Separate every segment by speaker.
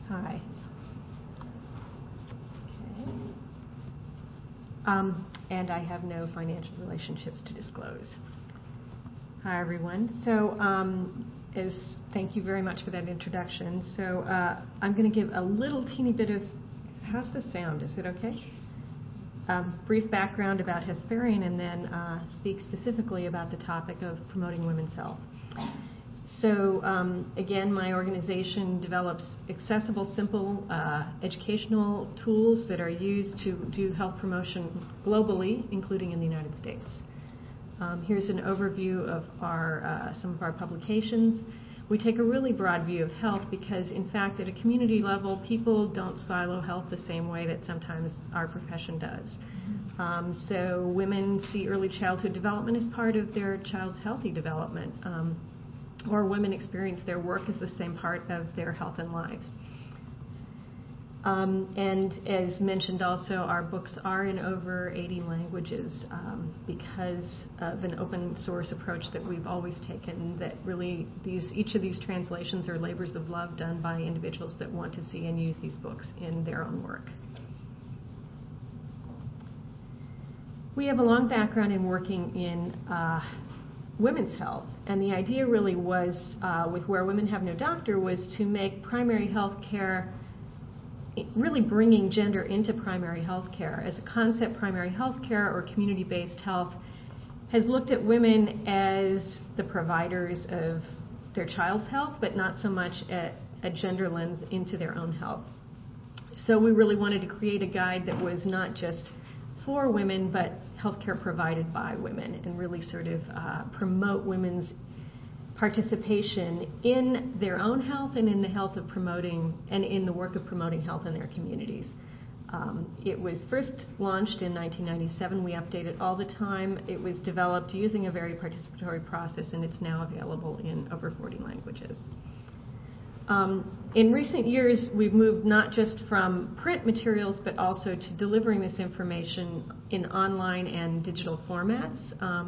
Speaker 1: Hi. Okay. And I have no financial relationships to disclose. Hi, everyone. So, thank you very much for that introduction. So, I'm going to give a little teeny bit of, how's the sound? Is it okay? Brief background about Hesperian, and then speak specifically about the topic of promoting women's health. So, again, my organization develops accessible, simple educational tools that are used to do health promotion globally, including in the United States. Here's an overview of some of our publications. We take a really broad view of health because, in fact, at a community level, people don't silo health the same way that sometimes our profession does. So women see early childhood development as part of their child's healthy development, or women experience their work as the same part of their health and lives. And as mentioned also, our books are in over 80 languages because of an open source approach that we've always taken, that really each of these translations are labors of love done by individuals that want to see and use these books in their own work. We have a long background in working in women's health, and the idea really was, with Where Women Have No Doctor, was to make primary health care, really bringing gender into primary health care. As a concept, primary health care or community-based health has looked at women as the providers of their child's health, but not so much at a gender lens into their own health. So we really wanted to create a guide that was not just for women, but healthcare provided by women, and really sort of promote women's participation in their own health and in the health of promoting, and in the work of promoting health in their communities. It was first launched in 1997. We update it all the time. It was developed using a very participatory process, and it's now available in over 40 languages. In recent years, we've moved not just from print materials, but also to delivering this information in online and digital formats.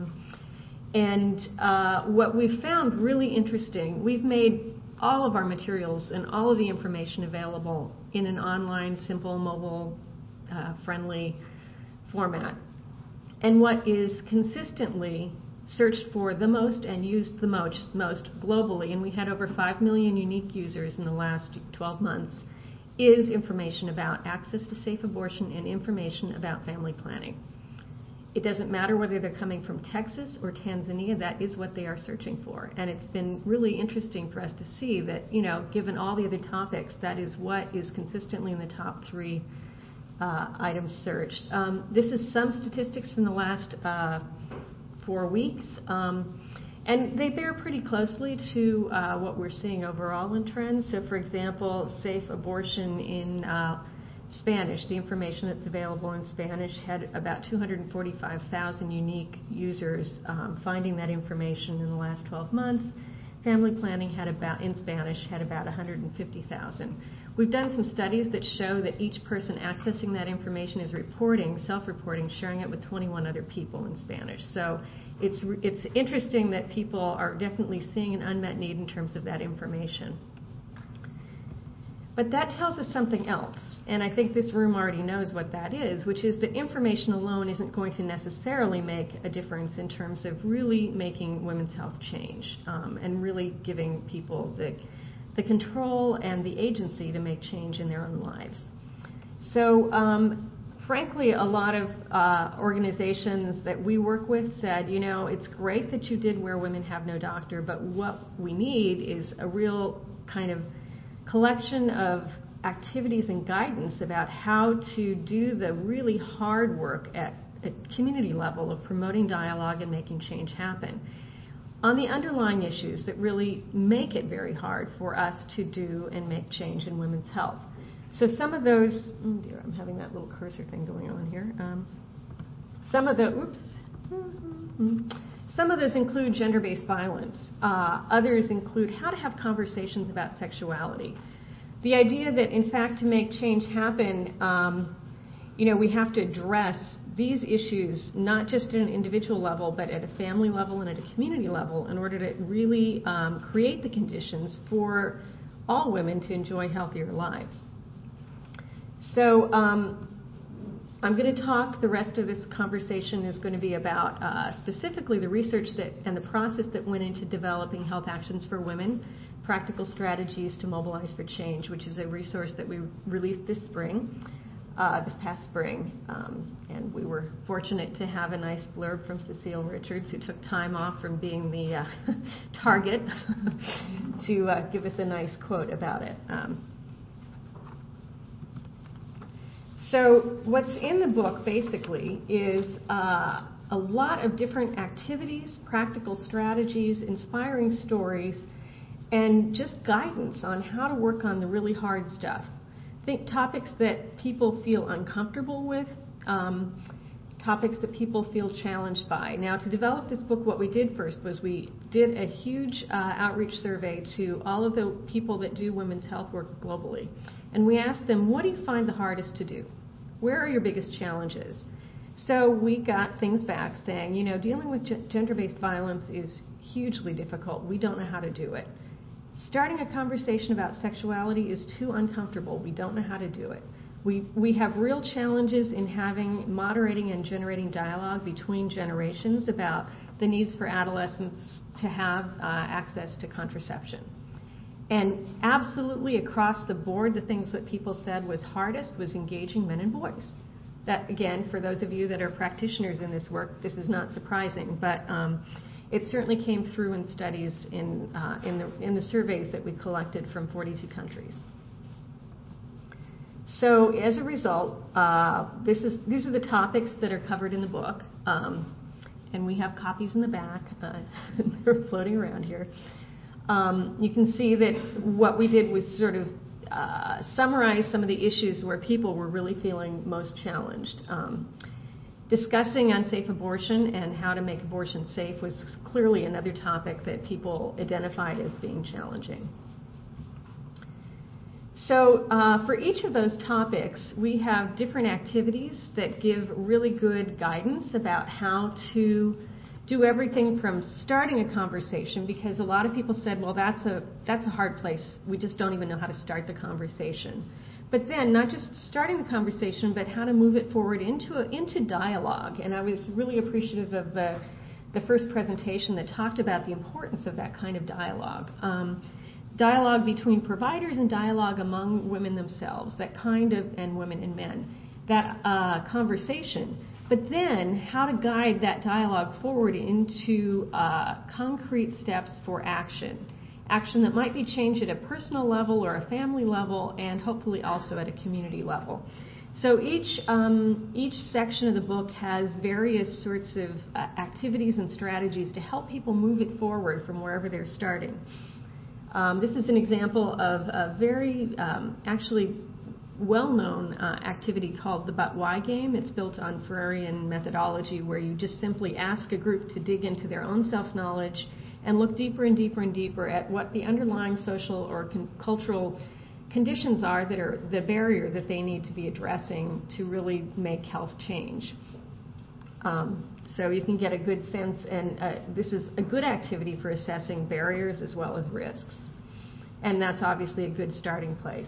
Speaker 1: What we've found really interesting, we've made all of our materials and all of the information available in an online, simple, mobile, friendly format. And what is consistently searched for the most and used the most globally, and we had over 5 million unique users in the last 12 months, is information about access to safe abortion and information about family planning. It doesn't matter whether they're coming from Texas or Tanzania, that is what they are searching for. And it's been really interesting for us to see that, given all the other topics, that is what is consistently in the top 3 items searched. This is some statistics from the last 4 weeks, and they bear pretty closely to what we're seeing overall in trends. So, for example, safe abortion in Spanish, the information that's available in Spanish had about 245,000 unique users finding that information in the last 12 months. Family planning in Spanish had about 150,000. We've done some studies that show that each person accessing that information is self-reporting, sharing it with 21 other people in Spanish. So it's interesting that people are definitely seeing an unmet need in terms of that information. But that tells us something else, and I think this room already knows what that is, which is that information alone isn't going to necessarily make a difference in terms of really making women's health change, and really giving people the control and the agency to make change in their own lives. So, frankly, a lot of organizations that we work with said, it's great that you did Where Women Have No Doctor, but what we need is a real kind of collection of activities and guidance about how to do the really hard work at a community level of promoting dialogue and making change happen on the underlying issues that really make it very hard for us to do and make change in women's health. So some of those, I'm having that little cursor thing going on here. Some of those include gender-based violence. Others include how to have conversations about sexuality. The idea that, in fact, to make change happen, we have to address these issues not just at an individual level, but at a family level and at a community level in order to really create the conditions for all women to enjoy healthier lives. So I'm going to talk, the rest of this conversation is going to be about specifically the research and the process that went into developing Health Actions for Women, Practical Strategies to Mobilize for Change, which is a resource that we released this past spring. And we were fortunate to have a nice blurb from Cecile Richards, who took time off from being the target to give us a nice quote about it. So what's in the book basically is a lot of different activities, practical strategies, inspiring stories, and just guidance on how to work on the really hard stuff. Think topics that people feel uncomfortable with, topics that people feel challenged by. Now, to develop this book, what we did first was we did a huge outreach survey to all of the people that do women's health work globally. And we asked them, what do you find the hardest to do? Where are your biggest challenges? So we got things back saying, dealing with gender-based violence is hugely difficult. We don't know how to do it. Starting a conversation about sexuality is too uncomfortable. We don't know how to do it. We have real challenges in moderating and generating dialogue between generations about the needs for adolescents to have access to contraception. And absolutely across the board, the things that people said was hardest was engaging men and boys. That, again, for those of you that are practitioners in this work, this is not surprising, but it certainly came through in studies in the surveys that we collected from 42 countries. So as a result, these are the topics that are covered in the book, and we have copies in the back. They're floating around here. You can see that what we did was sort of summarize some of the issues where people were really feeling most challenged. Discussing unsafe abortion and how to make abortion safe was clearly another topic that people identified as being challenging. So for each of those topics, we have different activities that give really good guidance about how to do everything from starting a conversation, because a lot of people said, well, that's a hard place. We just don't even know how to start the conversation. But then not just starting the conversation, but how to move it forward into dialogue. And I was really appreciative of the first presentation that talked about the importance of that kind of dialogue. Dialogue between providers and dialogue among women themselves, and women and men, that conversation. But then how to guide that dialogue forward into concrete steps for action that might be changed at a personal level or a family level, and hopefully also at a community level. So each section of the book has various sorts of activities and strategies to help people move it forward from wherever they're starting. This is an example of a very actually well-known activity called the But Why game. It's built on Freirean methodology, where you just simply ask a group to dig into their own self-knowledge and look deeper and deeper and deeper at what the underlying social or cultural conditions are that are the barrier that they need to be addressing to really make health change. So you can get a good sense, and this is a good activity for assessing barriers as well as risks. And that's obviously a good starting place.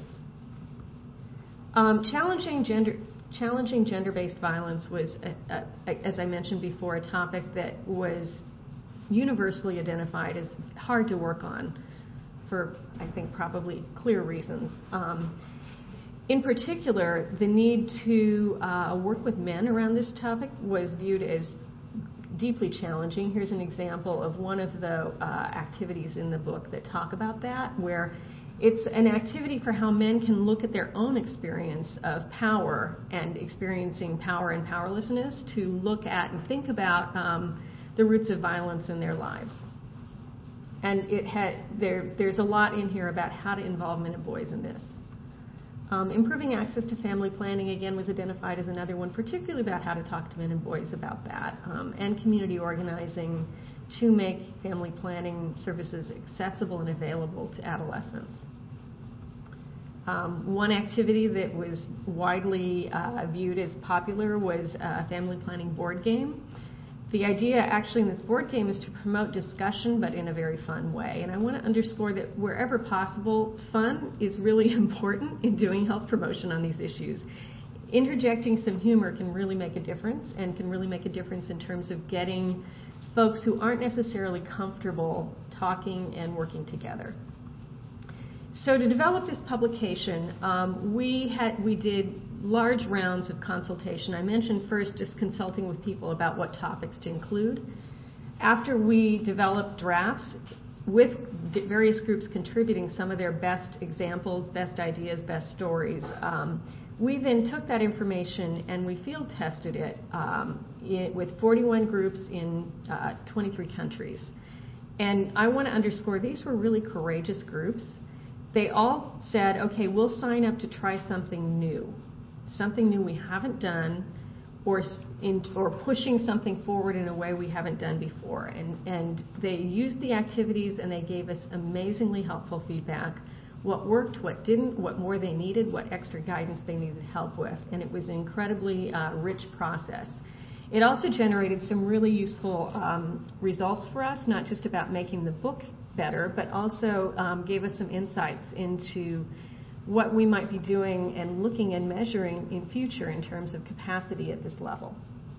Speaker 1: Challenging gender-based violence was, as I mentioned before, a topic that was universally identified as hard to work on for, I think, probably clear reasons. In particular, the need to work with men around this topic was viewed as deeply challenging. Here's an example of one of the activities in the book that talk about that, where it's an activity for how men can look at their own experience of power and experiencing power and powerlessness to look at and think about the roots of violence in their lives. And there's a lot in here about how to involve men and boys in this. Improving access to family planning, again, was identified as another one, particularly about how to talk to men and boys about that, and community organizing to make family planning services accessible and available to adolescents. One activity that was widely viewed as popular was a family planning board game The idea actually in this board game is to promote discussion, but in a very fun way. And I want to underscore that wherever possible, fun is really important in doing health promotion on these issues. Interjecting some humor can really make a difference, and can really make a difference in terms of getting folks who aren't necessarily comfortable talking and working together. So to develop this publication, we did large rounds of consultation. I mentioned first just consulting with people about what topics to include. After we developed drafts with various groups contributing some of their best examples, best ideas, best stories, we then took that information and we field tested it with 41 groups in 23 countries. And I want to underscore these were really courageous groups. They all said, okay, we'll sign up to try something new we haven't done, or pushing something forward in a way we haven't done before. And they used the activities and they gave us amazingly helpful feedback. What worked, what didn't, what more they needed, what extra guidance they needed help with. And it was an incredibly rich process. It also generated some really useful results for us, not just about making the book better, but also gave us some insights into what we might be doing and looking and measuring in future in terms of capacity at this level.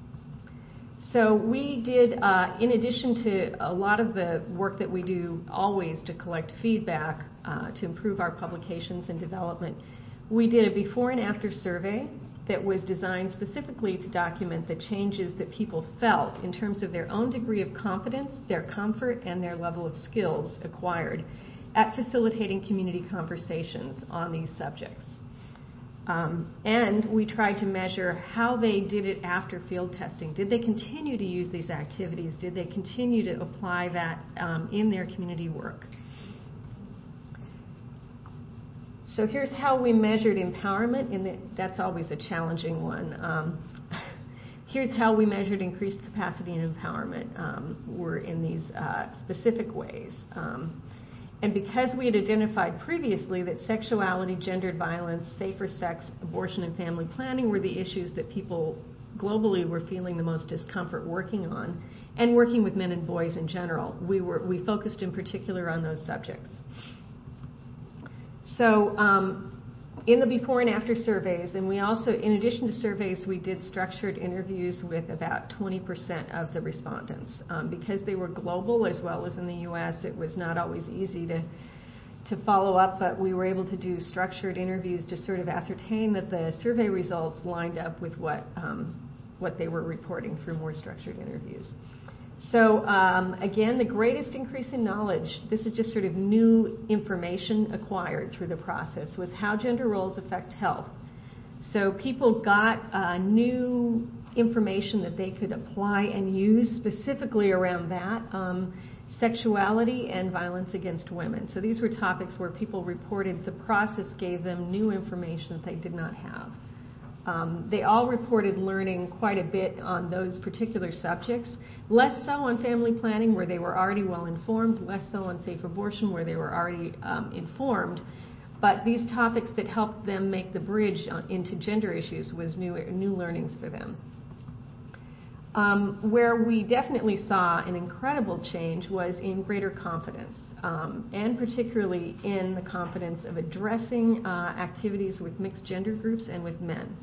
Speaker 1: So we did, in addition to a lot of the work that we do always to collect feedback to improve our publications and development, we did a before and after survey that was designed specifically to document the changes that people felt in terms of their own degree of confidence, their comfort, and their level of skills acquired at facilitating community conversations on these subjects. And we tried to measure how they did it after field testing. Did they continue to use these activities? Did they continue to apply that in their community work? So here's how we measured empowerment, and that's always a challenging one. Here's how we measured increased capacity and empowerment. Were in these specific ways. And because we had identified previously that sexuality, gendered violence, safer sex, abortion, and family planning were the issues that people globally were feeling the most discomfort working on, and working with men and boys in general, we focused in particular on those subjects. So in the before and after surveys, and we also, in addition to surveys, we did structured interviews with about 20% of the respondents. Because they were global as well as in the U.S., it was not always easy to follow up, but we were able to do structured interviews to sort of ascertain that the survey results lined up with what they were reporting through more structured interviews. So again, the greatest increase in knowledge, this is just sort of new information acquired through the process, was how gender roles affect health. So people got new information that they could apply and use specifically around that, sexuality and violence against women. So these were topics where people reported the process gave them new information that they did not have. They all reported learning quite a bit on those particular subjects, less so on family planning where they were already well informed, less so on safe abortion where they were already informed, but these topics that helped them make the bridge into gender issues was new learnings for them. Where we definitely saw an incredible change was in greater confidence. And particularly in the confidence of addressing activities with mixed gender groups and with men.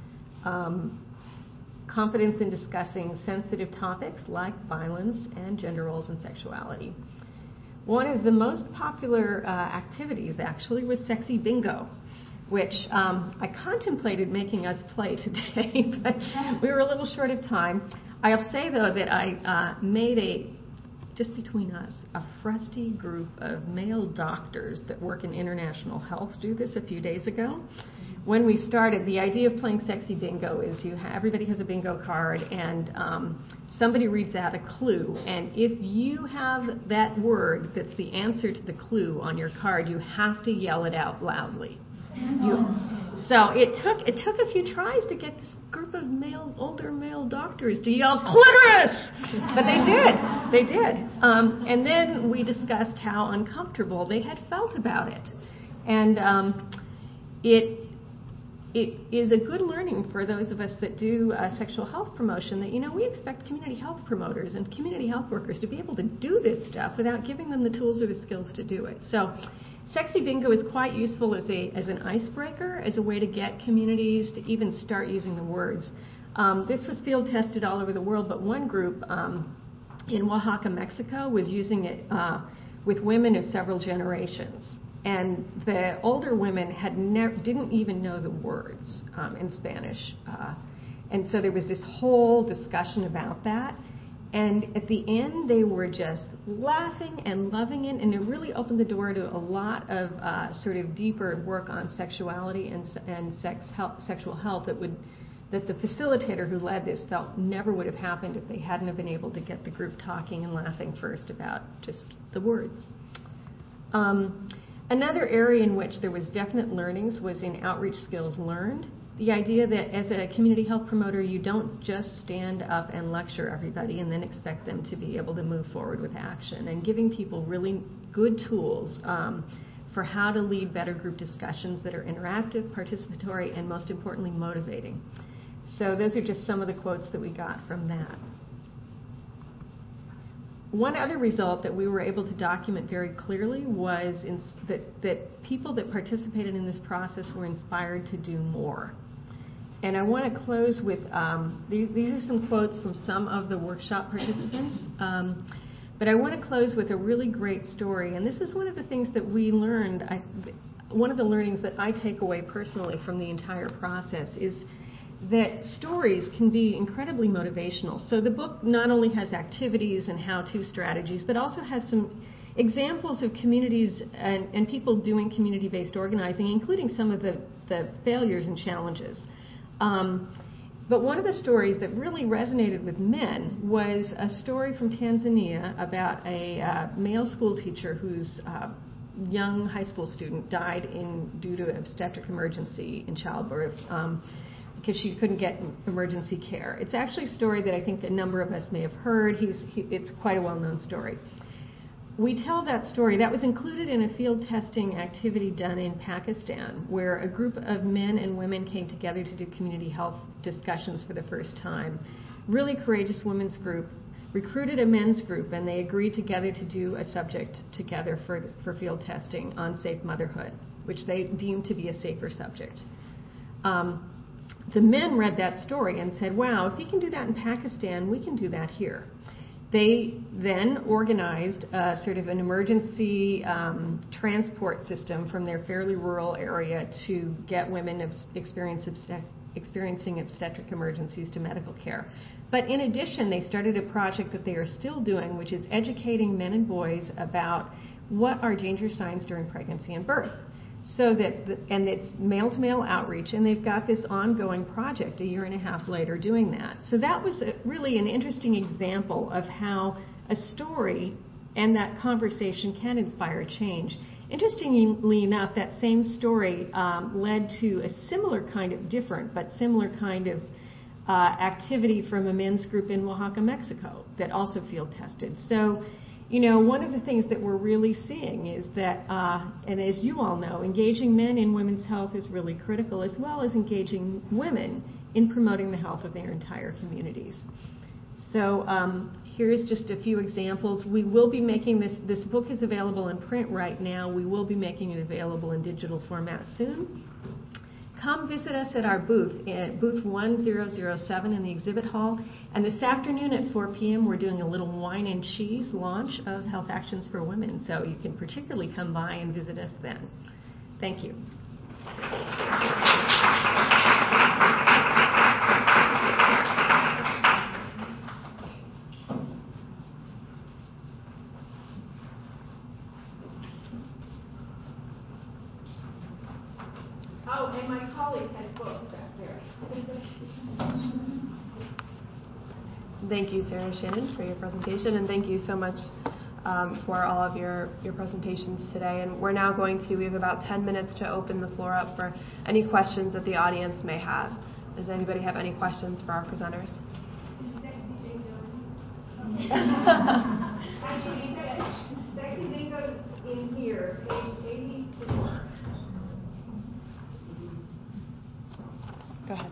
Speaker 1: Confidence in discussing sensitive topics like violence and gender roles and sexuality. One of the most popular activities actually was Sexy Bingo, which I contemplated making us play today, but we were a little short of time. I'll say, though, that I made just between us, a frusty group of male doctors that work in international health do this a few days ago. When we started, the idea of playing Sexy Bingo is everybody has a bingo card, and somebody reads out a clue, and if you have that word that's the answer to the clue on your card, you have to yell it out loudly. So it took a few tries to get this group of older male doctors to yell clitoris, but they did. And then we discussed how uncomfortable they had felt about it, and it is a good learning for those of us that do sexual health promotion that, we expect community health promoters and community health workers to be able to do this stuff without giving them the tools or the skills to do it. So Sexy Bingo is quite useful as an icebreaker, as a way to get communities to even start using the words. This was field tested all over the world, but one group in Oaxaca, Mexico, was using it with women of several generations. And the older women didn't even know the words in Spanish. And so there was this whole discussion about that. And at the end, they were just laughing and loving it, and it really opened the door to a lot of sort of deeper work on sexuality and sexual health that the facilitator who led this felt never would have happened if they hadn't have been able to get the group talking and laughing first about just the words. Another area in which there was definite learnings was in outreach skills learned. The idea that as a community health promoter, you don't just stand up and lecture everybody and then expect them to be able to move forward with action, and giving people really good tools for how to lead better group discussions that are interactive, participatory, and most importantly, motivating. So those are just some of the quotes that we got from that. One other result that we were able to document very clearly was that people that participated in this process were inspired to do more. And I want to close with, these are some quotes from some of the workshop participants, but I want to close with a really great story. And this is one of the things that we learned, one of the learnings that I take away personally from the entire process is that stories can be incredibly motivational. So the book not only has activities and how-to strategies, but also has some examples of communities and people doing community-based organizing, including some of the failures and challenges. But one of the stories that really resonated with men was a story from Tanzania about a male school teacher whose young high school student died due to obstetric emergency in childbirth. Because she couldn't get emergency care. It's actually a story that I think a number of us may have heard. It's quite a well-known story. We tell that story. That was included in a field testing activity done in Pakistan, where a group of men and women came together to do community health discussions for the first time. Really courageous women's group recruited a men's group, and they agreed together to do a subject together for field testing on safe motherhood, which they deemed to be a safer subject. The men read that story and said, wow, if we can do that in Pakistan, we can do that here. They then organized sort of an emergency transport system from their fairly rural area to get women experiencing obstetric emergencies to medical care. But in addition, they started a project that they are still doing, which is educating men and boys about what are danger signs during pregnancy and birth. So and it's male-to-male outreach, and they've got this ongoing project a year and a half later doing that. So that was really an interesting example of how a story and that conversation can inspire change. Interestingly enough, that same story led to a similar kind of different, but similar kind of activity from a men's group in Oaxaca, Mexico that also field tested. So, one of the things that we're really seeing is that, and as you all know, engaging men in women's health is really critical, as well as engaging women in promoting the health of their entire communities. So here's just a few examples. We will be making this book is available in print right now. We will be making it available in digital format soon. Come visit us at our booth, at booth 1007 in the exhibit hall. And this afternoon at 4 p.m. we're doing a little wine and cheese launch of Health Actions for Women. So you can particularly come by and visit us then. Thank you. Oh, and my colleague has books back there.
Speaker 2: Thank you, Sarah and Shannon, for your presentation, and thank you so much for all of your presentations today. And we're now we have about 10 minutes to open the floor up for any questions that the audience may have. Does anybody have any questions for our presenters?
Speaker 1: Actually, Sexy Bingo's in here, page 84.
Speaker 2: Go ahead.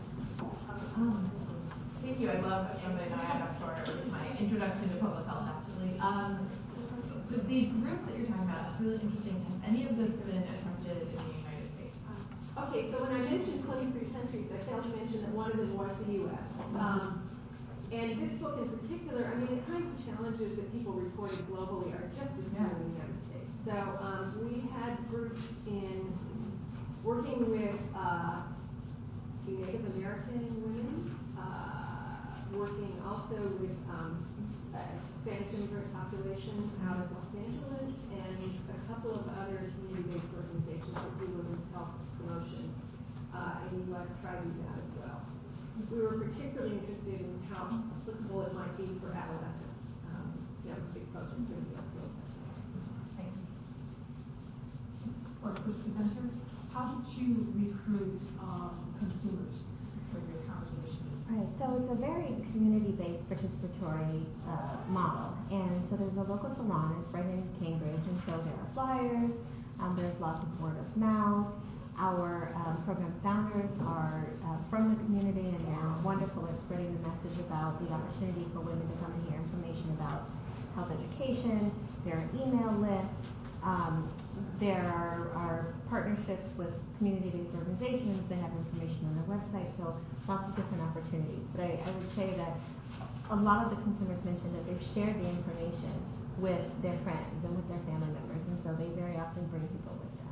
Speaker 3: Thank you. I love something I have for my introduction to public health, actually. The groups that you're talking about, it's really interesting. Has any of this been attempted in the United States?
Speaker 4: Okay, so when I mentioned 23 countries, I failed to mention that one of them was the U.S. And this book in particular, I mean, the kinds of challenges that people reported globally are just as true in the United States. So we had groups in working with Native American women, working also with Spanish immigrant population out of Los Angeles, and a couple of other community-based organizations that do women's health promotion in the U.S. try to do that as well. We were particularly interested in how applicable it might be for adolescents. That was a big focus in the U.S. field.
Speaker 3: Thank you. For Professor, how did you recruit consumers for your conversation?
Speaker 5: Right, so it's a very community-based participatory model, and so there's a local salon, it's right in Cambridge, and so there are flyers, there's lots of word of mouth. Our program founders are from the community, and they're wonderful at spreading the message about the opportunity for women to come and hear information about health education. There are email lists. There are partnerships with community-based organizations. They have information on their website, so lots of different opportunities. But I would say that a lot of the consumers mentioned that they've shared the information with their friends and with their family members, and so they very often bring people with them.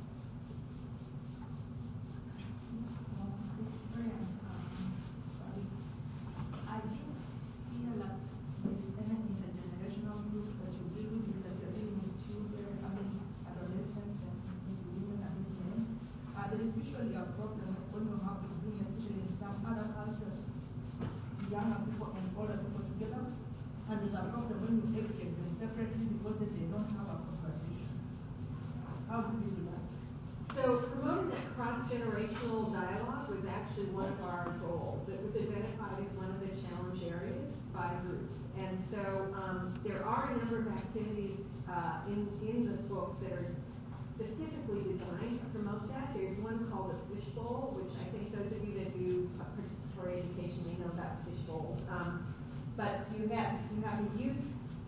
Speaker 6: I do feel like there is an intergenerational group that you deal with because you're dealing with children, adolescents, and women and men. There is usually a problem when you have to bring, especially in some other cultures, younger people and older people together. And there's a problem when you educate them separately because they don't have a conversation. How do you do that?
Speaker 4: So promoting that cross-generational dialogue was actually one of our goals. It was identified as one of the challenge areas by groups. And so there are a number of activities in the book that are specifically designed to promote that. There's one called the Fishbowl, which I think those of you that do participatory education may know about fishbowls. But you have a youth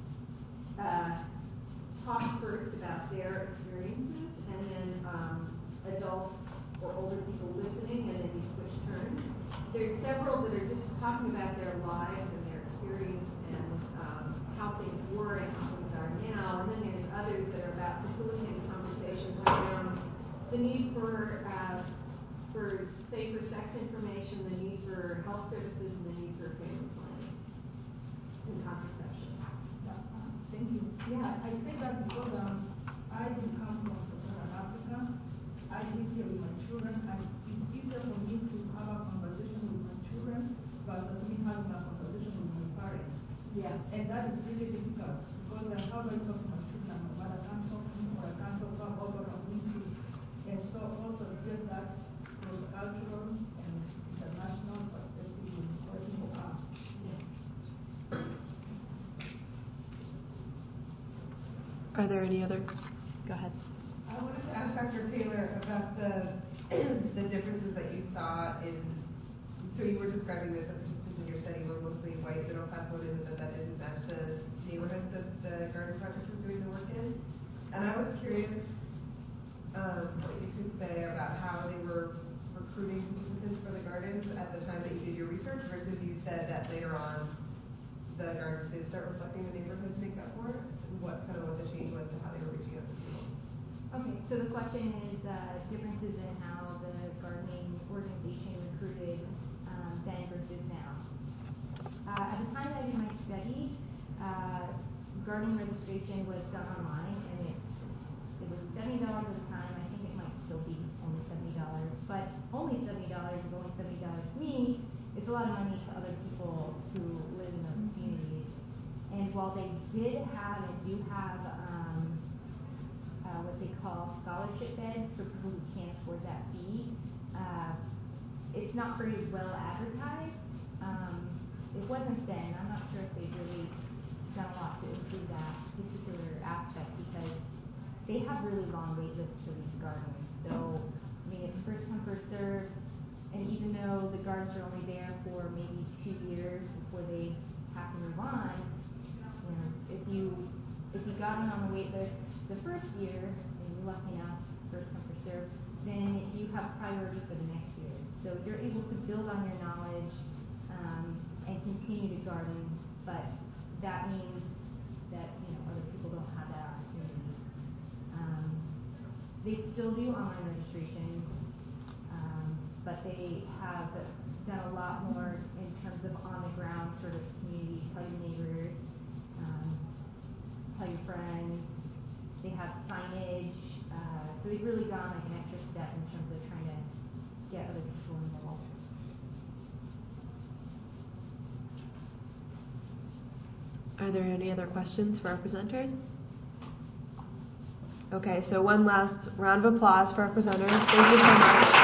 Speaker 4: talk first about their experiences, and then adults or older people listening, and then you switch turns. There's several that are just talking about their lives and their experience and how things were and how things are now. And then there's others that are about facilitating conversations around the need for safer sex information, the need for health services, and the need for family planning and contraception.
Speaker 6: Thank you. Yeah, I say that because I didn't come from Sub-Saharan Africa. I live here with my children, and it's easier for me to have a conversation with my children versus me having a conversation with my parents.
Speaker 4: Yeah.
Speaker 6: And that is really difficult because how do I talk to my children? My mother can't talk to me, or I can't talk about what I'm into. And so also get that cross-cultural and international perspective in working for us.
Speaker 2: Are there any other? Go ahead.
Speaker 7: I wanted to ask Dr. Taylor about the differences that you saw in. So you were describing that the participants in your study were mostly white middle-class women, and that didn't match the neighborhoods that the Garden Project was doing the work in. And I was curious what you could say about how they were recruiting participants for the gardens at the time that you did your research, versus you said that later on the gardens did start reflecting the neighborhoods make up for it, and what the change was to how they were reaching out to people.
Speaker 8: Okay, so the question is differences in how the gardening organization recruited then versus now. At the time I did my study, gardening registration was done online, and it was $70 at the time. I think it might still be only $70, but only $70 is only $70 to me. It's a lot of money to other people who live in those communities. And while they did have and do have what they call scholarship beds for people who can't afford that fee, it's not very well advertised. It wasn't then. I'm not sure if they've really done a lot to improve that particular aspect, because they have really long wait lists for these gardens. So, I mean, it's first come, first served. And even though gardens are only there for maybe 2 years before they have to move on, you know, if you got on the wait list the first year, and you're lucky enough, first come first serve, then you have priority for the next year. So you're able to build on your knowledge and continue to garden, but that means that, you know, other people don't have that opportunity. They still do online registration, but they have done a lot more in terms of on-the-ground sort of community, tell your neighbors, tell your friends. They have signage, so they've really gone like an extra step in terms of trying to get other people involved.
Speaker 2: Are there any other questions for our presenters? Okay, so one last round of applause for our presenters. Thank you so much.